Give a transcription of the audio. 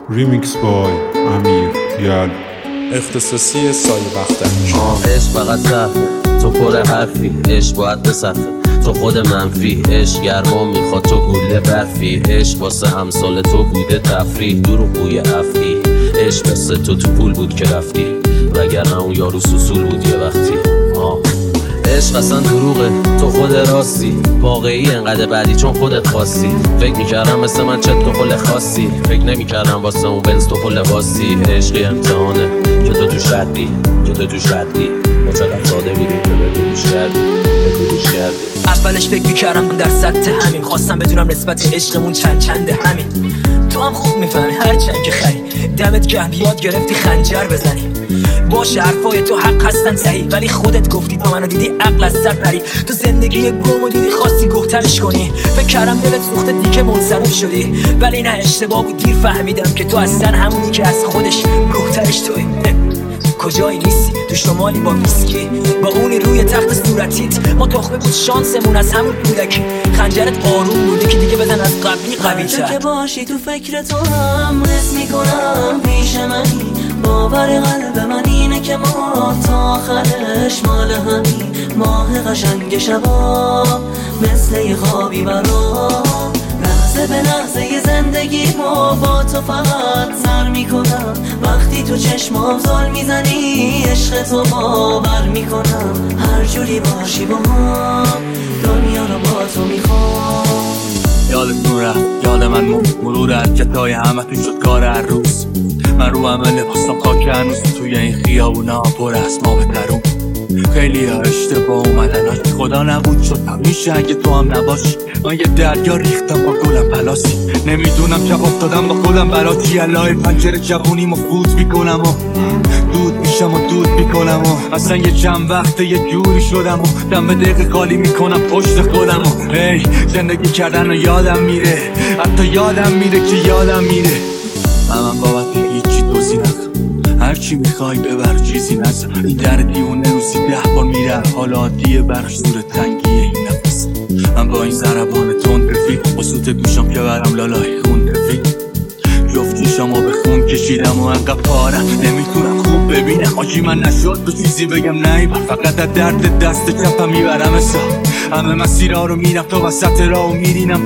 ریمیکس بای امیر یل اختصاصی سایه بختک. عشق فقط صفه، تو پر حرفی، عشق باید بصفه، تو خود منفی، عشق گرما میخواد تو گوله برفی، عشق واسه امثال تو بوده تفریح، دروغ بوی افعی، عشق قصه تو پول بود که رفتی، وگرنه اون یارو سوسول بود یه وقتی. عشق اصلا دروغه، تو خود راستی، واقعی انقدر بعدی چون خودت خواستی. فکر میکردم مثل من چت تو خل خاصی، فکر نمیکردم واسه اون بنز تو خل واستی. عشقی امتحانه که تو توش ردی، که تو توش ردی، ما چقدر ساده بیدیم که بدونیش کردی، بدونیش کردی. اولش فکر میکردم در سطح همین، خواستم بدونم نسبت عشقمون چنده همین. تو هم خوب میفهمی هرچند که خری، دمت گرم یاد گرفتی خنجر بزنی. باشه حرفای تو حق هستن صحیح، ولی خودت گفتی تا منو دیدی عقل از سر پری. تو زندگی گمو دیدی خواستی گفترش کنی، فکر کردم دلت سوخته دیگه منصرف شدی، ولی نه اشتباه بود دیر فهمیدم که تو اصلا همونی که از خودش روحترش توی. کجایی نیستی تو شمالی با ویسکی، با اونی روی تخت صورتیت، ما تخمه بود شانسمون از همون کودکی. خنجرت آروم بودی که دیگه بزن از قبلی قوی‌تر. که باشی تو فکر تو هم حس میکنم پیش منی، باور قلب من اینه که ما تا آخرش مال همین. ماه قشنگ شبا مثل یه خوابی برام، لحظه به لحظه ی زندگی ما با تو فقط سر میکنم. وقتی تو چشمام زل میزنی عشق تو باور میکنم. هر جوری باشی با هم دنیا رو با تو میخوام. یادتون رفت یاد من مرور حرکتای همه تو شد کار هر روز. من رو همه لباسم خاک هنوز، توی این خیابونا پر از ما بهترون. خیلی ها اشتباه اومدن هاش، خدا نبود شد همیشه اگه تو هم نباشی. من یه دریا ریختم با گلم پلاسی، نمیدونم چپ افتادم با خودم براتی. الهی پنجره جوونی ما فوت میکنم و دود میشم و دود میکنم و اصلا یه چند وقته یه جوری شدم و دم به دقیقه خالی میکنم پشت خودم و هی زندگی کردن و یادم میره، حتی یادم میره که یادم میره. من بابت هیچی دوزی نخم، هرچی میخوای ببر چیزی نزن. این در دیونه روزی 10 بار میره، حالا عادیه براش زور تنگیه این نفس. من با این ضربان تند رفیق، با سوت گوشم که برم لالای خون رفیق. جفتیشمو به خون کشیدم و انقدر پارم نمیتونم خوب ببینم. آجی من نشد تو چیزی بگم نیبر، فقط از درد دست چپم میبرم حساب. همه مسیرها رو میرم تا وسط راه و میرینم